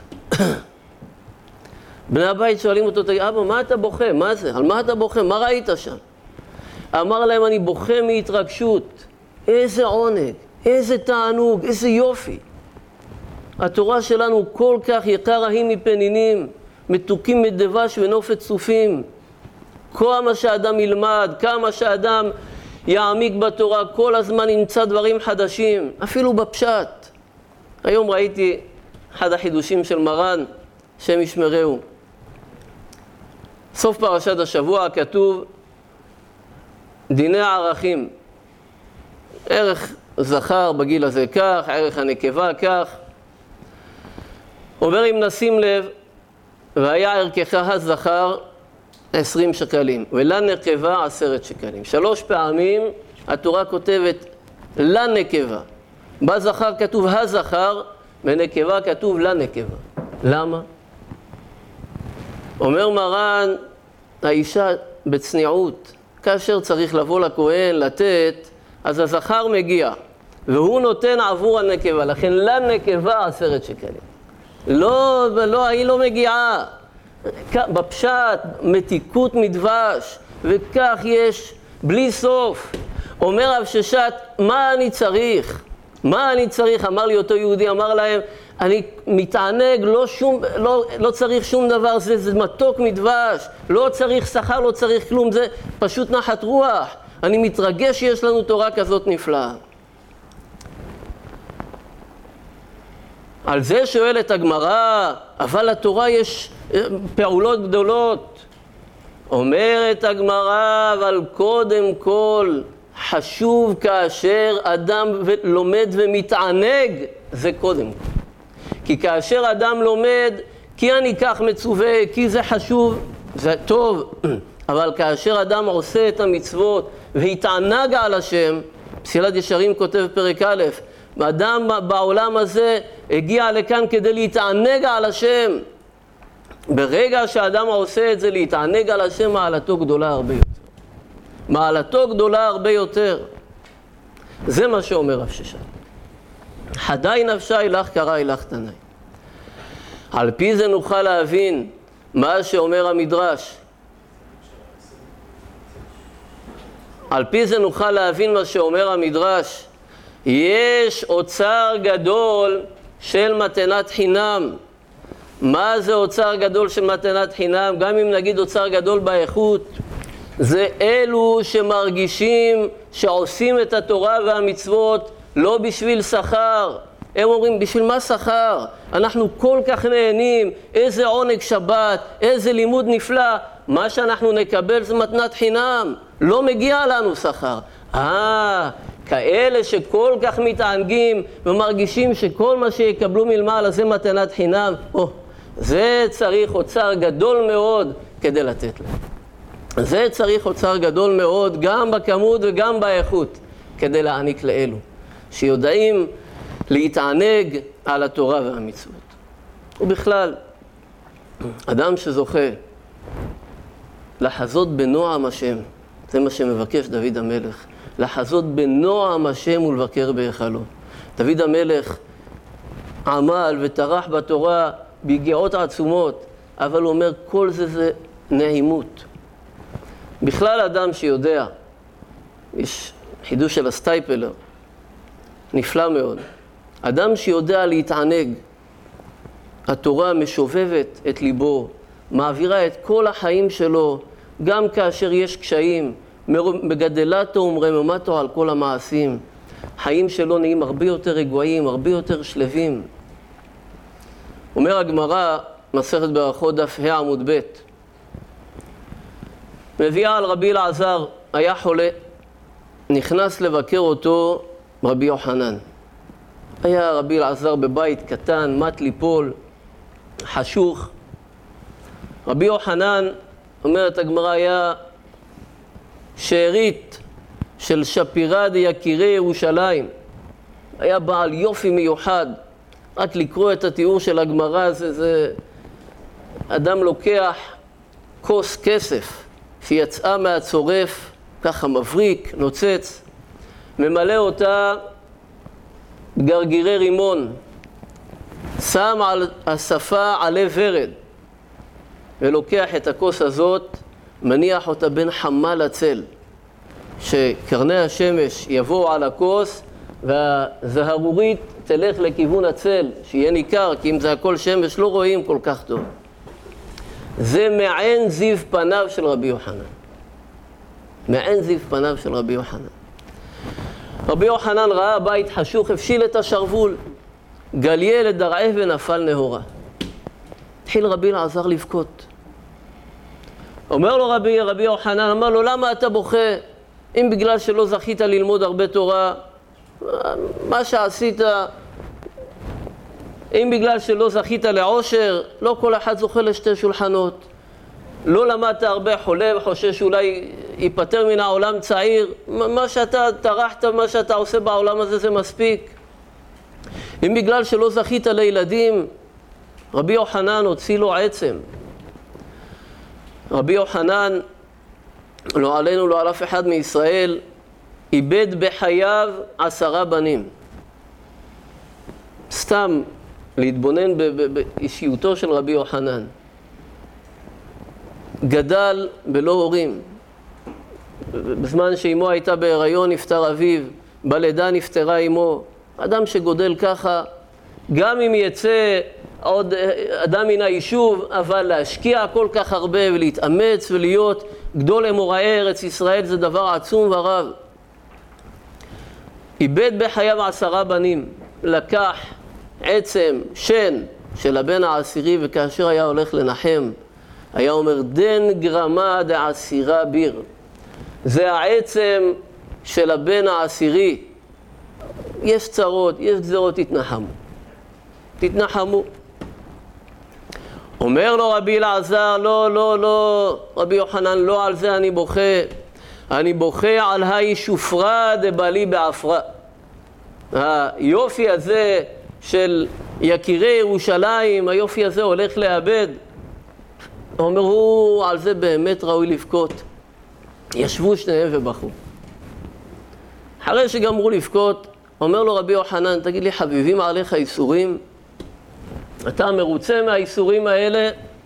בני הבית שואלים אותו, אבא, מה אתה בוכה? מה זה? על מה אתה בוכה? מה ראית שם? אמר להם, אני בוכה מהתרגשות. איזה עונג, איזה תענוג, איזה יופי. התורה שלנו כל כך יקר היא מפנינים, מתוקים מדבש ונופת צופים. כמה שאדם ילמד, כמה שאדם יעמיק בתורה, כל הזמן ימצא דברים חדשים, אפילו בפשט. היום ראיתי אחד החידושים של מרן, שם ישמרהו. סוף פרשת השבוע כתוב דיני הערכים. ערך זכר בגיל הזה כך, ערך הנקבה כך. אומר אם נשים לב, והיה ערכך הזכר עשרים שקלים, ולנקבה עשרת שקלים. שלוש פעמים התורה כותבת לנקבה. בזכר כתוב הזכר, בנקבה כתוב לנקבה. למה? אומר מרן, האישה בצניעות, כאשר צריך לבוא לכהן, לתת, אז הזכר מגיע, והוא נותן עבור הנקבה, לכן לנקבה עשרת שקלים. לא, לא, היא לא מגיעה. בפשט, מתיקות מדבש, וכך יש בלי סוף. אומר רב ששת, מה אני צריך? מה אני צריך? אמר לי אותו יהודי, אמר להם, אני מתענג, לא, שום, לא, לא צריך שום דבר, זה, זה מתוק מדבש, לא צריך שכר, לא צריך כלום, זה פשוט נחת רוח. אני מתרגש שיש לנו תורה כזאת נפלאה. על זה שואלת הגמרא, אבל לתורה יש פעולות גדולות. אומרת הגמרא, אבל קודם כל חשוב כאשר אדם לומד ומתענג, זה קודם כל. כי כאשר אדם לומד, כי אני כך מצווה, כי זה חשוב, זה טוב. אבל כאשר אדם עושה את המצוות והתענג על השם, פסילת ישרים כותב פרק א', אדם בעולם הזה הגיע לכאן כדי להתענג על השם. ברגע שאדם עושה את זה, להתענג על השם, מעלתו גדולה הרבה יותר. מעלתו גדולה הרבה יותר. זה מה שאומר רב ששת. חדי נפשי לך קראי לך תנאי. על פי זה נוכל להבין מה שאומר המדרש. על פי זה נוכל להבין מה שאומר המדרש. יש אוצר גדול של מתנת חינם. מה זה אוצר גדול של מתנת חינם? גם אם נגיד אוצר גדול באיכות, זה אלו שמרגישים שעושים את התורה והמצוות לא בשביל שכר. הם אומרים, בשביל מה שכר? אנחנו כל כך נהנים, איזה עונג שבת, איזה לימוד נפלא. מה שאנחנו נקבל זה מתנת חינם, לא מגיע לנו שכר. אה, כאלה שכל כך מתענגים ומרגישים שכל מה שיקבלו מלמעלה זה מתנת חינם, או, זה צריך אוצר גדול מאוד כדי לתת להם. זה צריך אוצר גדול מאוד, גם בכמות וגם באיכות, כדי להעניק לאלו, שיודעים להתענג על התורה והמצוות. ובכלל, אדם שזוכה לחזות בנועם השם, זה מה שמבקש דוד המלך, לחזות בנועם השם ולבקר בהיכלו. דוד המלך עמל וטרח בתורה ביגיעות עצומות, אבל הוא אומר, כל זה זה נעימות. בכלל אדם שיודע, יש חידוש של הסטייפלר, נפלא מאוד. אדם שיודע להתענג, התורה משובבת את ליבו, מעבירה את כל החיים שלו, גם כאשר יש קשיים, מגדלתו ומרממתו על כל המעשים. חיים שלו נהיים הרבה יותר רגועים, הרבה יותר שלווים. אומר הגמרא, מסכת ברכות דף ה' עמוד ב', מביאה על רבי אלעזר, היה חולה, נכנס לבקר אותו רבי יוחנן. היה רבי אלעזר בבית קטן, מת ליפול, חשוך. רבי יוחנן, אומרת הגמרא, היה שארית של שפירא דיקירי ירושלים. היה בעל יופי מיוחד. רק לקרוא את התיאור של הגמרא, זה, זה אדם לוקח כוס כסף שיצאה מהצורף, ככה מבריק, נוצץ, ממלא אותה גרגירי רימון, שם על השפה עלי ורד, ולוקח את הכוס הזאת, מניח אותה בין חמה לצל, שקרני השמש יבואו על הכוס, והזהרורית תלך לכיוון הצל, שיהיה ניכר, כי אם זה הכל שמש לא רואים כל כך טוב. זה מעין זיו פניו של רבי יוחנן. מעין זיו פניו של רבי יוחנן. רבי יוחנן ראה בית חשוך, הפשיל את השרוול, גליה לדרעף ונפל נהורה. התחיל רבי אלעזר לבכות. אומר לו רבי, רבי יוחנן, אמר לו, למה אתה בוכה? אם בגלל שלא זכית ללמוד הרבה תורה, מה שעשית, אם בגלל שלא זכית לעושר, לא כל אחד זוכה לשתי שולחנות. לא למדת הרבה, חולה וחושש שאולי ייפטר מן העולם צעיר, מה שאתה טרחת, מה שאתה עושה בעולם הזה זה מספיק. אם בגלל שלא זכית לילדים, רבי יוחנן הוציא לו עצם. רבי יוחנן, לא עלינו, לא על אף אחד מישראל, איבד בחייו עשרה בנים. סתם להתבונן באישיותו של רבי יוחנן. גדל בלא הורים. בזמן שאימו הייתה בהיריון נפטר אביו, בלידה נפטרה אימו. אדם שגודל ככה, גם אם יצא עוד אדם מן היישוב, אבל להשקיע כל כך הרבה ולהתאמץ ולהיות גדול אמוראי ארץ ישראל זה דבר עצום ורב. איבד בחייו עשרה בנים, לקח עצם שן של הבן העשירי, וכאשר היה הולך לנחם היה אומר דן גרמה דעשירה ביר. זה העצם של הבן העשירי. יש צרות, יש גזרות, תתנחמו. תתנחמו. אומר לו רבי אלעזר, לא, לא, לא, רבי יוחנן, לא על זה אני בוכה. אני בוכה על היי שופרה דבלי בעפרה. היופי הזה של יקירי ירושלים, היופי הזה הולך לאבד. הוא אומר, הוא על זה באמת ראוי לבכות. ישבו שניהם ובכו. אחרי שגמרו לבכות, אומר לו רבי יוחנן, תגיד לי, חביבים עליך איסורים? אתה מרוצה מהאיסורים האלה?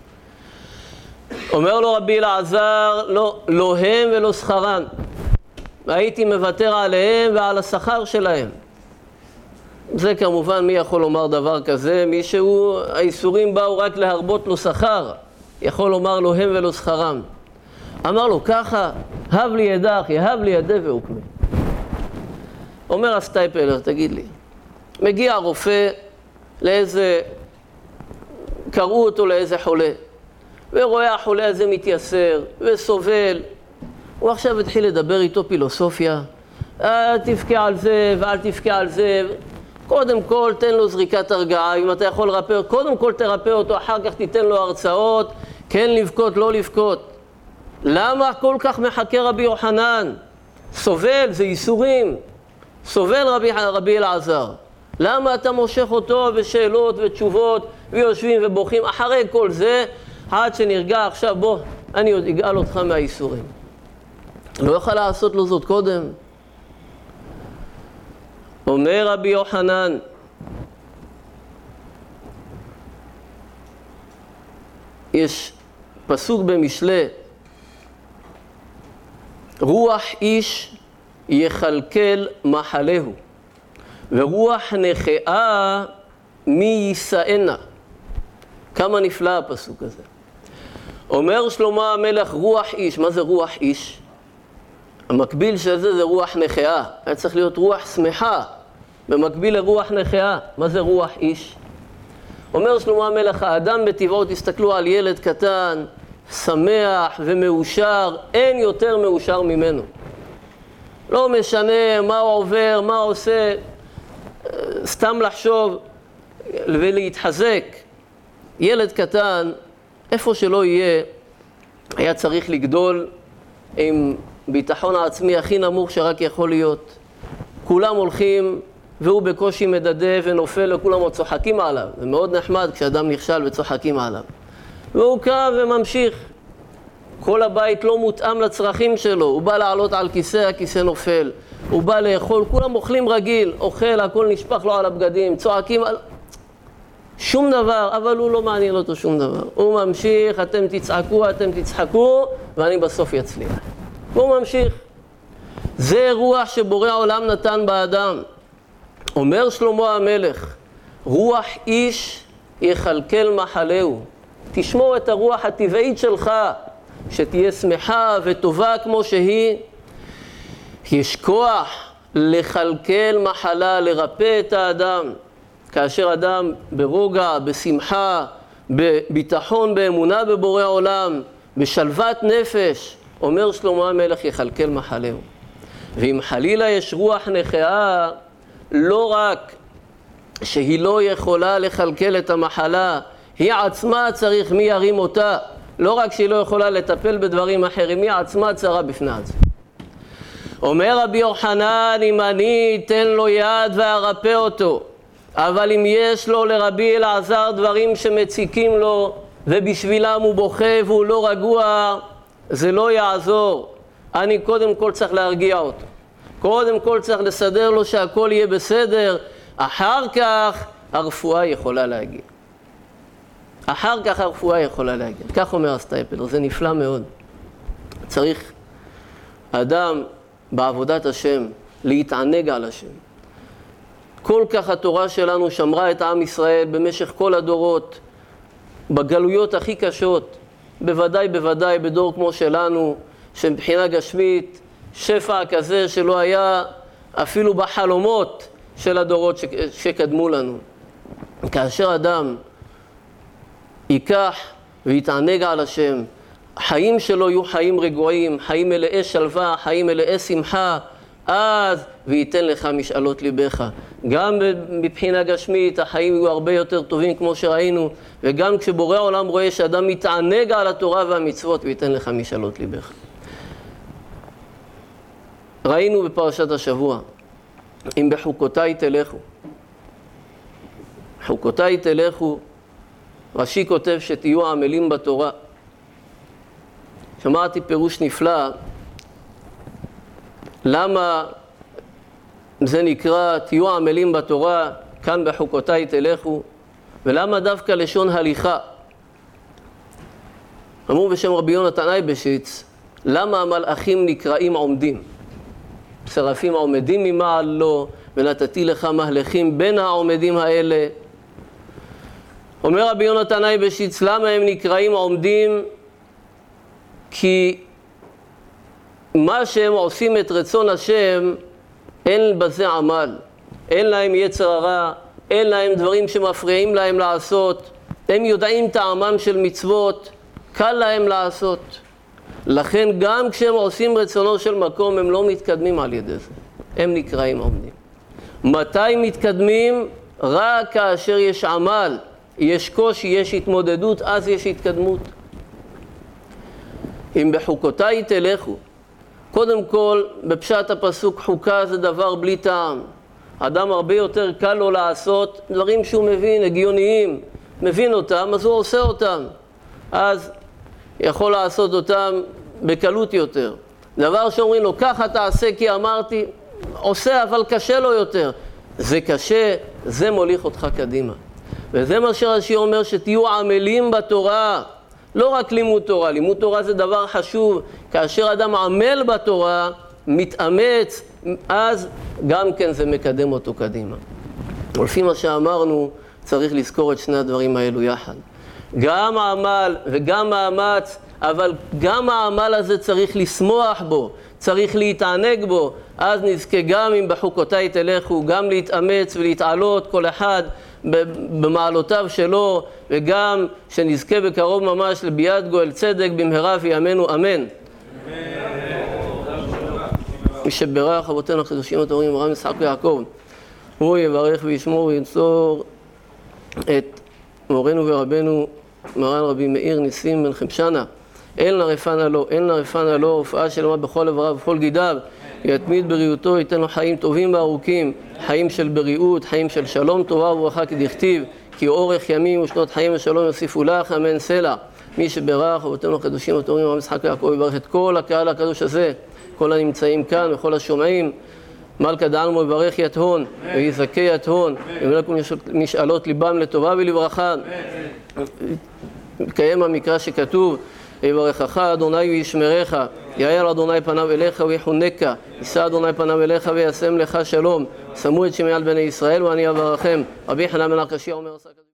אומר לו רבי אלעזר, לא, לא הם ולא שכרן. הייתי מוותר עליהם ועל השכר שלהם. זה כמובן, מי יכול לומר דבר כזה? מי שהוא, האיסורים באו רק להרבות לו שכר. יכול לומר לו הם ולא שכרם. אמר לו ככה, הב לי ידך, יהב לי ידי ועוקמי. אומר הסטייפלר, תגיד לי, מגיע הרופא לאיזה, קראו אותו לאיזה חולה, ורואה החולה הזה מתייסר וסובל, הוא עכשיו התחיל לדבר איתו פילוסופיה, אל תבכה על זה ואל תבכה על זה, קודם כל תן לו זריקת הרגעה, אם אתה יכול לרפא, קודם כל תרפא אותו, אחר כך תיתן לו הרצאות, כן לבכות, לא לבכות. למה כל כך מחכה רבי יוחנן? סובל, זה ייסורים. סובל רבי, רבי אלעזר. למה אתה מושך אותו בשאלות ותשובות ויושבים ובוכים? אחרי כל זה, עד שנרגע עכשיו, בוא, אני עוד אגאל אותך מהייסורים. לא יוכל לעשות לו זאת קודם. אומר רבי יוחנן, יש פסוק במשלי, רוח איש יחלקל מחלהו, ורוח נחאה מי יישאנה. כמה נפלא הפסוק הזה. אומר שלמה המלך, רוח איש. מה זה רוח איש? המקביל של זה זה רוח נחאה. היה צריך להיות רוח שמחה, במקביל לרוח נחאה. מה זה רוח איש? אומר שלמה המלך, האדם בטבעו, תסתכלו על ילד קטן, שמח ומאושר, אין יותר מאושר ממנו. לא משנה מה הוא עובר, מה הוא עושה, סתם לחשוב ולהתחזק. ילד קטן, איפה שלא יהיה, היה צריך לגדול עם ביטחון העצמי הכי נמוך שרק יכול להיות. כולם הולכים והוא בקושי מדדה ונופל וכולם עוד צוחקים עליו. זה מאוד נחמד כשאדם נכשל וצוחקים עליו. והוא קם וממשיך. כל הבית לא מותאם לצרכים שלו. הוא בא לעלות על כיסא, הכיסא נופל. הוא בא לאכול, כולם אוכלים רגיל. אוכל, הכל נשפך לו על הבגדים, צועקים על... שום דבר, אבל הוא לא מעניין אותו שום דבר. הוא ממשיך, אתם תצעקו, אתם תצחקו, ואני בסוף יצליח. והוא ממשיך. זה רוח שבורא העולם נתן באדם. אומר שלמה המלך, רוח איש יחלקל מחלהו. תשמור את הרוח הטבעית שלך, שתהיה שמחה וטובה כמו שהיא. יש כוח לחלקל מחלה, לרפא את האדם. כאשר אדם ברוגע, בשמחה, בביטחון, באמונה בבורא העולם, בשלוות נפש, אומר שלמה המלך, יכלכל מחלהו. ואם חלילה יש רוח נכאה, לא רק שהיא לא יכולה לכלכל את המחלה, היא עצמה צריך מי ירים אותה. לא רק שהיא לא יכולה לטפל בדברים אחרים, היא עצמה צרה בפני עצמה. אומר רבי יוחנן, אם אני אתן לו יד וארפא אותו, אבל אם יש לו לרבי אלעזר דברים שמציקים לו, ובשבילם הוא בוכה והוא לא רגוע, זה לא יעזור. אני קודם כל צריך להרגיע אותו. קודם כל צריך לסדר לו שהכל יהיה בסדר, אחר כך הרפואה יכולה להגיע. אחר כך הרפואה יכולה להגיע. כך אומר הסטייפלר, זה נפלא מאוד. צריך אדם בעבודת השם להתענג על השם. כל כך התורה שלנו שמרה את עם ישראל במשך כל הדורות, בגלויות הכי קשות, בוודאי בוודאי בדור כמו שלנו, שמבחינה גשמית, שפע כזה שלא היה אפילו בחלומות של הדורות שקדמו לנו. כאשר אדם ייקח ויתענג על השם, החיים שלו יהיו חיים רגועים, חיים מלאי שלווה, חיים מלאי שמחה, אז וייתן לך משאלות ליבך. גם מבחינה גשמית החיים יהיו הרבה יותר טובים כמו שראינו, וגם כשבורא העולם רואה שאדם מתענג על התורה והמצוות, וייתן לך משאלות ליבך. ראינו בפרשת השבוע, אם בחוקותיי תלכו. חוקותיי תלכו, רש"י כותב שתהיו עמלים בתורה. שמעתי פירוש נפלא, למה זה נקרא תהיו עמלים בתורה, כאן בחוקותיי תלכו, ולמה דווקא לשון הליכה? אמרו בשם רבי יונתן אייבשיץ, למה המלאכים נקראים עומדים? שרפים עומדים ממעל לו, ונתתי לך מהלכים בין העומדים האלה. אומר רבי יונתן אייבשיץ, למה הם נקראים עומדים? כי מה שהם עושים את רצון השם, אין בזה עמל. אין להם יצר הרע, אין להם דברים שמפריעים להם לעשות. הם יודעים טעמם של מצוות, קל להם לעשות. לכן גם כשהם עושים רצונו של מקום, הם לא מתקדמים על ידי זה. הם נקראים עומדים. מתי מתקדמים? רק כאשר יש עמל, יש קושי, יש התמודדות, אז יש התקדמות. אם בחוקותיי תלכו, קודם כל, בפשט הפסוק, חוקה זה דבר בלי טעם. אדם הרבה יותר קל לו לעשות דברים שהוא מבין, הגיוניים, מבין אותם, אז הוא עושה אותם. אז יכול לעשות אותם בקלות יותר. דבר שאומרים לו, ככה תעשה כי אמרתי, עושה אבל קשה לו יותר. זה קשה, זה מוליך אותך קדימה. וזה מה שרש"י אומר, שתהיו עמלים בתורה. לא רק לימוד תורה, לימוד תורה זה דבר חשוב. כאשר אדם עמל בתורה, מתאמץ, אז גם כן זה מקדם אותו קדימה. ולפי מה שאמרנו, צריך לזכור את שני הדברים האלו יחד. גם העמל וגם מאמץ, אבל גם העמל הזה צריך לשמוח בו, צריך להתענג בו, אז נזכה גם אם בחוקותיי תלכו, גם להתאמץ ולהתעלות כל אחד במעלותיו שלו, וגם שנזכה בקרוב ממש לביאת גואל צדק במהרה וימינו אמן. מי שברך אבותינו הקדושים הטהורים אברהם יצחק ויעקב, הוא יברך וישמור וינצור את מורנו ורבנו מרן רבי מאיר ניסים בן חמשנה, אין לרפנה לו, אין לרפנה לו, הופעה שלמה בכל איבריו ובכל גידיו, יתמיד בריאותו, ייתן לו חיים טובים וארוכים, חיים של בריאות, חיים של שלום טובה וברכה כדכתיב, כי אורך ימים ושנות חיים ושלום יוסיפו לך, אמן סלע. מי שברך אבותינו הקדושים הטהורים אברהם יצחק ויעקב, יברך את כל הקהל הקדוש הזה, כל הנמצאים כאן וכל השומעים. מלכה דעלמו יברך יתהון ויזכה יתהון, ימלאו משאלות ליבם לטובה ולברכה. קיים המקרא שכתוב, יברכך אדוני וישמרך, יאיר אדוני פניו אליך ויחונקה, יישא אדוני פניו אליך וישם לך שלום. שמו את שמי על בני ישראל ואני אברכם. רבי חנן בן עקשיא אומר